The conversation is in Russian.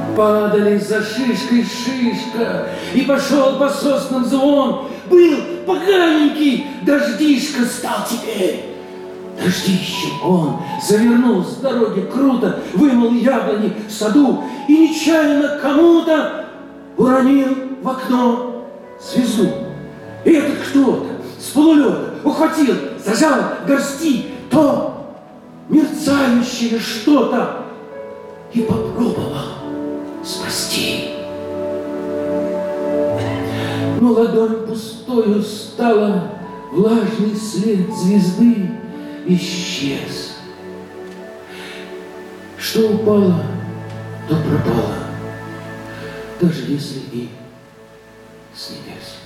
Падали за шишкой шишка, и пошел по соснам звон. Был поганенький дождишка, стал теперь дождищем. Он завернул с дороги круто, вымыл яблони в саду и нечаянно кому-то уронил в окно звезду. И этот кто-то с полулета ухватил, зажал в горсти то мерцающее что-то и попробовал спасти. Но ладонь пустою стала, влажный след звезды исчез. Что упало, то пропало, даже если и с небес.